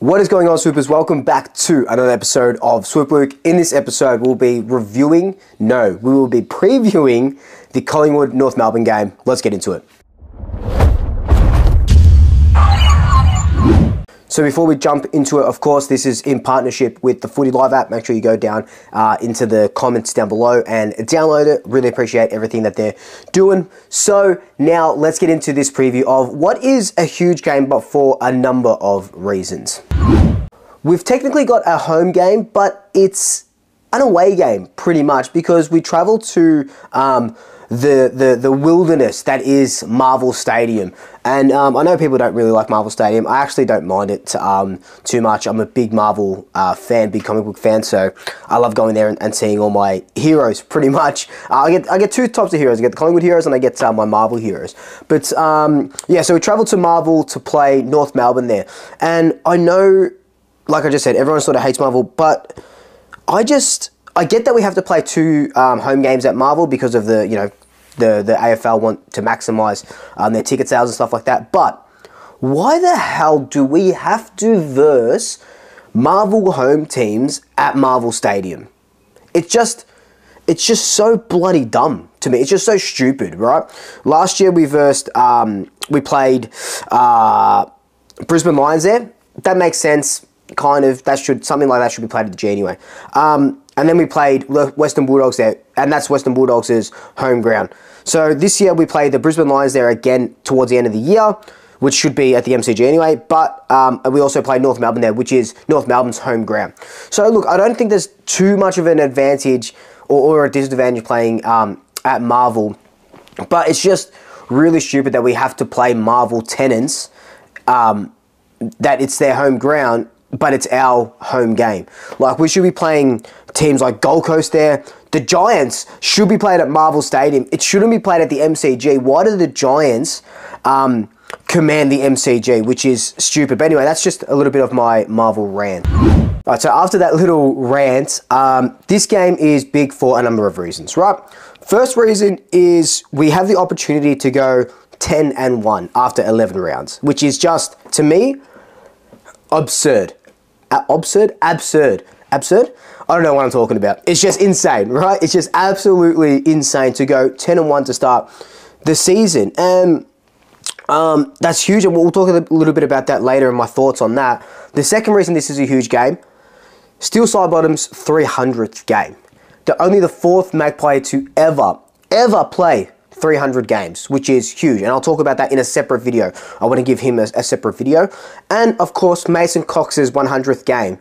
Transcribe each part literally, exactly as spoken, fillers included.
What is going on, Swoopers? Welcome back to another episode of Swoop Luke. In this episode, we'll be reviewing, no, we will be previewing the Collingwood North Melbourne game. Let's get into it. So before we jump into it, of course, this is in partnership with the Footy Live app. Make sure you go down uh, into the comments down below and download it. Really appreciate everything that they're doing. So now let's get into this preview of what is a huge game, but for a number of reasons. We've technically got a home game, but it's an away game pretty much because we travel to um, the, the the wilderness that is Marvel Stadium. And um, I know people don't really like Marvel Stadium. I actually don't mind it um, too much. I'm a big Marvel uh, fan, big comic book fan, so I love going there and, and seeing all my heroes pretty much. Uh, I get I get two types of heroes. I get the Collingwood heroes and I get uh, my Marvel heroes. But um, yeah, so we travel to Marvel to play North Melbourne there. And I know, like I just said, everyone sort of hates Marvel, but I just, I get that we have to play two um, home games at Marvel because of the, you know, the, the A F L want to maximise um, their ticket sales and stuff like that. But why the hell do we have to verse Marvel home teams at Marvel Stadium? It's just, it's just so bloody dumb to me. It's just so stupid, right? Last year we versed, um, we played uh, Brisbane Lions there. That makes sense. Kind of, that should, something like that should be played at the G anyway. Um, and then we played Western Bulldogs there, and that's Western Bulldogs' home ground. So this year we played the Brisbane Lions there again towards the end of the year, which should be at the M C G anyway, but um, we also played North Melbourne there, which is North Melbourne's home ground. So look, I don't think there's too much of an advantage or, or a disadvantage playing um, at Marvel, but it's just really stupid that we have to play Marvel tenants, um, that it's their home ground, but it's our home game. Like, we should be playing teams like Gold Coast there. The Giants should be played at Marvel Stadium. It shouldn't be played at the M C G. Why do the Giants um, command the M C G, which is stupid? But anyway, that's just a little bit of my Marvel rant. All right, so after that little rant, um, this game is big for a number of reasons, right? First reason is we have the opportunity to go ten and one after eleven rounds, which is just, to me, absurd. Uh, absurd? Absurd. Absurd? I don't know what I'm talking about. It's just insane, right? It's just absolutely insane to go ten and one to start the season. And um, that's huge, and we'll talk a little bit about that later and my thoughts on that. The second reason this is a huge game, Steel Sidebottom's three hundredth game. They're only the fourth Magpie to ever, ever play three hundred games, which is huge, and I'll talk about that in a separate video. I want to give him a, a separate video. And of course, Mason Cox's one hundredth game.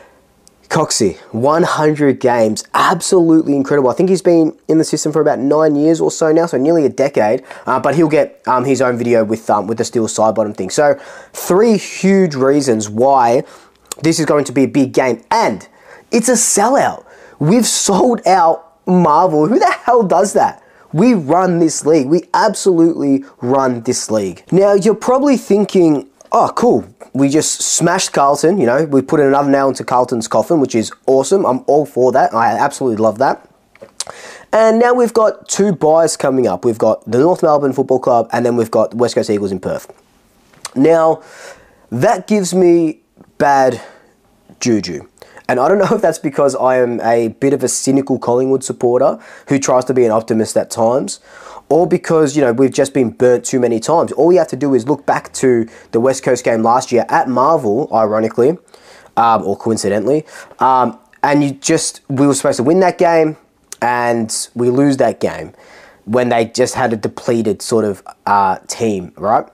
Coxie, one hundred games, absolutely incredible. I think he's been in the system for about nine years or so now, so nearly a decade, uh, but he'll get um, his own video with, um, with the Steel Sidebottom thing. So three huge reasons why this is going to be a big game, and it's a sellout. We've sold out Marvel. Who the hell does that? We run this league. We absolutely run this league. Now, you're probably thinking, oh, cool. We just smashed Carlton, you know. We put another nail into Carlton's coffin, which is awesome. I'm all for that. I absolutely love that. And now we've got two buys coming up. We've got the North Melbourne Football Club, and then we've got the West Coast Eagles in Perth. Now, that gives me bad juju. And I don't know if that's because I am a bit of a cynical Collingwood supporter who tries to be an optimist at times, or because, you know, we've just been burnt too many times. All you have to do is look back to the West Coast game last year at Marvel, ironically, um, or coincidentally, um, and you just, we were supposed to win that game, and we lose that game when they just had a depleted sort of uh, team, right?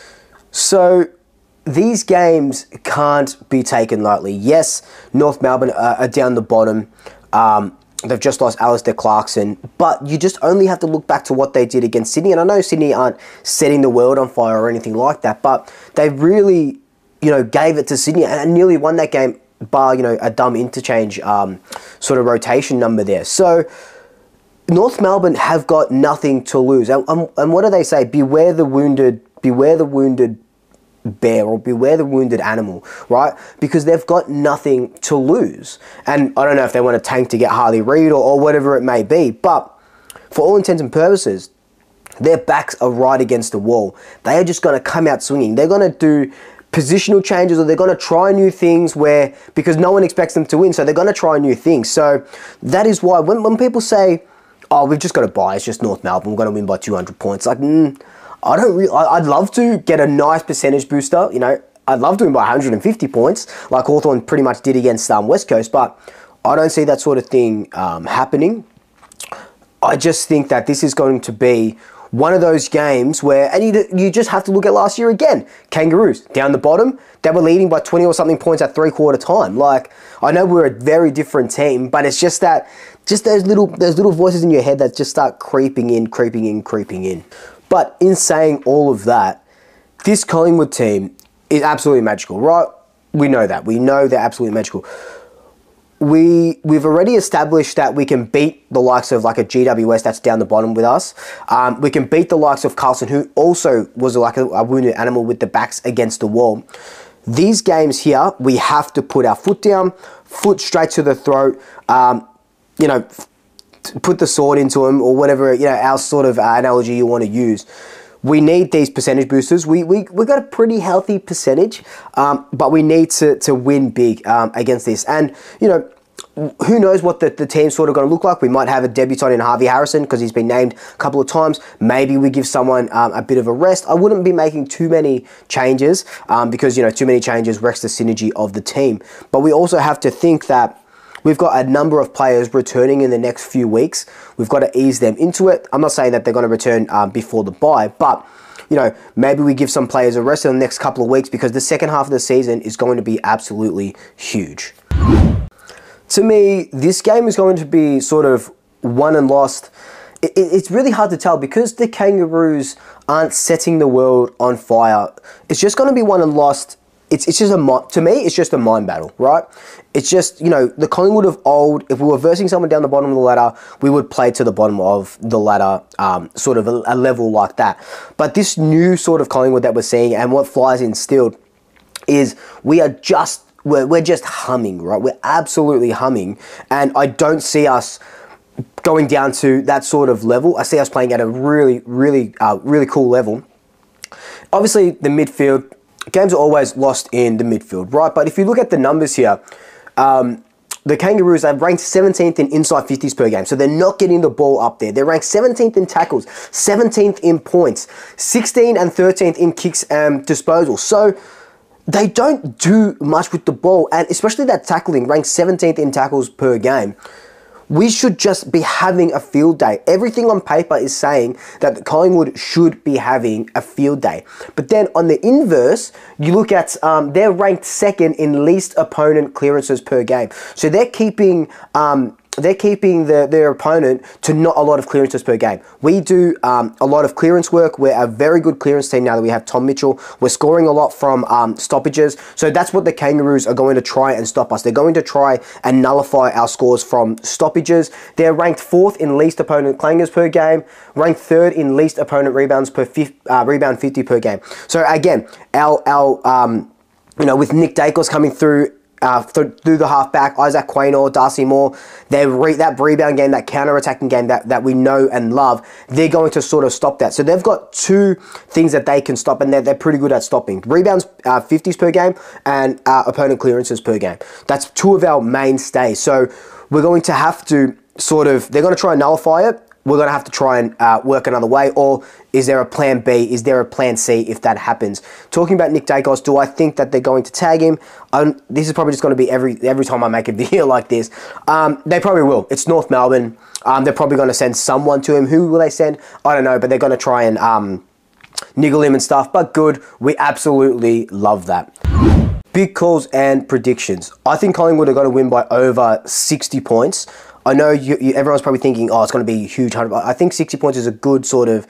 So these games can't be taken lightly. Yes, North Melbourne uh, are down the bottom. Um, they've just lost Alistair Clarkson, but you just only have to look back to what they did against Sydney. And I know Sydney aren't setting the world on fire or anything like that, but they really, you know, gave it to Sydney and nearly won that game, bar, you know, a dumb interchange um, sort of rotation number there. So North Melbourne have got nothing to lose. And, and, and what do they say? Beware the wounded, beware the wounded bear, or beware the wounded animal, right? Because they've got nothing to lose. And I don't know if they want to tank to get Harley Reid or, or whatever it may be, but for all intents and purposes, their backs are right against the wall. They are just going to come out swinging. They're going to do positional changes, or they're going to try new things where, because no one expects them to win, so they're going to try new things. So that is why when, when people say, oh, we've just got to buy, it's just North Melbourne, we're going to win by two hundred points. Like, mm, I don't really, I'd love to get a nice percentage booster, you know, I'd love to win by one hundred fifty points, like Hawthorn pretty much did against um, West Coast, but I don't see that sort of thing um, happening. I just think that this is going to be one of those games where, and you, you just have to look at last year again. Kangaroos, down the bottom, they were leading by twenty or something points at three-quarter time. Like, I know we're a very different team, but it's just that, just those little, those little voices in your head that just start creeping in, creeping in, creeping in. But in saying all of that, this Collingwood team is absolutely magical, right? We know that. We know they're absolutely magical. We, we've already established that we can beat the likes of like a G W S that's down the bottom with us. Um, we can beat the likes of Carlton, who also was like a, a wounded animal with the backs against the wall. These games here, we have to put our foot down, foot straight to the throat, um, you know, put the sword into them, or whatever, you know, our sort of uh, analogy you want to use. We need these percentage boosters. We we we got a pretty healthy percentage, um, but we need to to win big um, against this. And you know, who knows what the, the team's sort of going to look like. We might have a debutant in Harvey Harrison because he's been named a couple of times. Maybe we give someone um, a bit of a rest. I wouldn't be making too many changes um, because, you know, too many changes wrecks the synergy of the team. But we also have to think that we've got a number of players returning in the next few weeks. We've got to ease them into it. I'm not saying that they're going to return um, before the bye, but you know, maybe we give some players a rest in the next couple of weeks because the second half of the season is going to be absolutely huge. To me, this game is going to be sort of won and lost. It, it, it's really hard to tell because the Kangaroos aren't setting the world on fire. It's just going to be won and lost. It's, it's just a, to me, it's just a mind battle, right? It's just, you know, the Collingwood of old, if we were versing someone down the bottom of the ladder, we would play to the bottom of the ladder, um, sort of a, a level like that. But this new sort of Collingwood that we're seeing and what Fly's instilled is we are just, we're, we're just humming, right? We're absolutely humming. And I don't see us going down to that sort of level. I see us playing at a really, really, uh, really cool level. Obviously, the midfield, games are always lost in the midfield, right? But if you look at the numbers here, um, the Kangaroos are ranked seventeenth in inside fifties per game. So they're not getting the ball up there. They're ranked seventeenth in tackles, seventeenth in points, sixteenth and thirteenth in kicks and disposals. So they don't do much with the ball, and especially that tackling, ranked seventeenth in tackles per game. We should just be having a field day. Everything on paper is saying that Collingwood should be having a field day. But then on the inverse, you look at, um, they're ranked second in least opponent clearances per game. So they're keeping... Um, They're keeping the, their opponent to not a lot of clearances per game. We do um, a lot of clearance work. We're a very good clearance team now that we have Tom Mitchell. We're scoring a lot from um, stoppages. So that's what the Kangaroos are going to try and stop us. They're going to try and nullify our scores from stoppages. They're ranked fourth in least opponent clangers per game, ranked third in least opponent rebounds per fifty, uh, rebound fifty per game. So again, our, our um, you know, with Nick Dacos coming through, Uh, th through the halfback, Isaac Quaynor, Darcy Moore, they re that rebound game, that counter-attacking game that, that we know and love, they're going to sort of stop that. So they've got two things that they can stop, and they're, they're pretty good at stopping. Rebounds, uh, fifties per game, and uh, opponent clearances per game. That's two of our mainstays. So we're going to have to sort of, they're going to try and nullify it. We're going to have to try and uh, work another way, or is there a plan B? Is there a plan C if that happens? Talking about Nick Dacos, do I think that they're going to tag him? Um, this is probably just going to be every every time I make a video like this. Um, they probably will. It's North Melbourne. Um, they're probably going to send someone to him. Who will they send? I don't know, but they're going to try and um, niggle him and stuff. But good. We absolutely love that. Big calls and predictions. I think Collingwood are going to win by over sixty points. I know you, you, everyone's probably thinking, oh, it's going to be huge. I think sixty points is a good sort of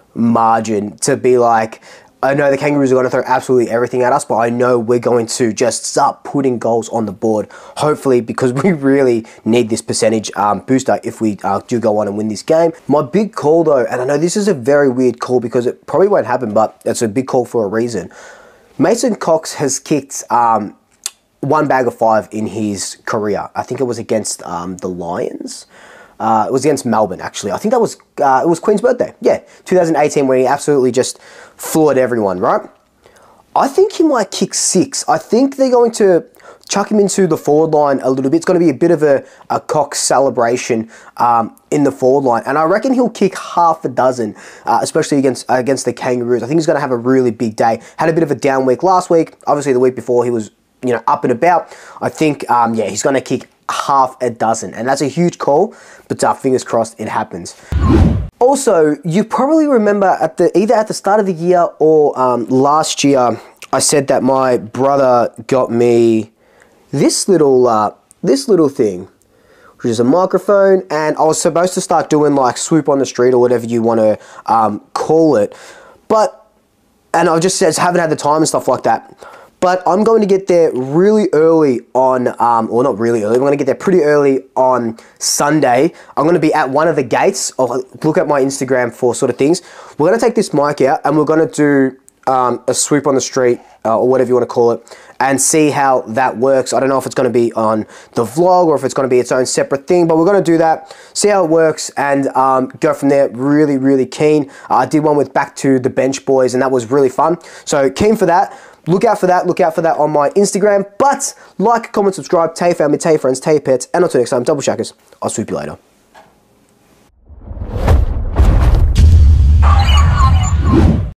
margin to be like, I know the Kangaroos are going to throw absolutely everything at us, but I know we're going to just start putting goals on the board, hopefully, because we really need this percentage um, booster if we uh, do go on and win this game. My big call, though, and I know this is a very weird call because it probably won't happen, but it's a big call for a reason. Mason Cox has kicked... Um, one bag of five in his career. I think it was against um, the Lions. Uh, it was against Melbourne, actually. I think that was, uh, it was Queen's birthday. Yeah, two thousand eighteen, where he absolutely just floored everyone, right? I think he might kick six. I think they're going to chuck him into the forward line a little bit. It's going to be a bit of a, a Cox celebration um, in the forward line. And I reckon he'll kick half a dozen, uh, especially against against the Kangaroos. I think he's going to have a really big day. Had a bit of a down week last week. Obviously, the week before he was, you know, up and about. I think, um, yeah, he's going to kick half a dozen. And that's a huge call, but uh, fingers crossed it happens. Also, you probably remember at the either at the start of the year or um, last year, I said that my brother got me this little uh, this little thing, which is a microphone, and I was supposed to start doing like swoop on the street or whatever you want to um, call it, but and I just said haven't had the time and stuff like that. But I'm going to get there really early on, um, or not really early, I'm going to get there pretty early on Sunday. I'm going to be at one of the gates. I'll look at my Instagram for sort of things. We're going to take this mic out and we're going to do um, a swoop on the street, uh, or whatever you want to call it, and see how that works. I don't know if it's going to be on the vlog or if it's going to be its own separate thing, but we're going to do that, see how it works, and um, go from there. Really, really keen. Uh, I did one with Back to the Bench Boys, and that was really fun. So keen for that. Look out for that. Look out for that on my Instagram. But like, comment, subscribe, tell your family, tell your friends, tell your pets, and until next time, Double Shackers. I'll swoop you later.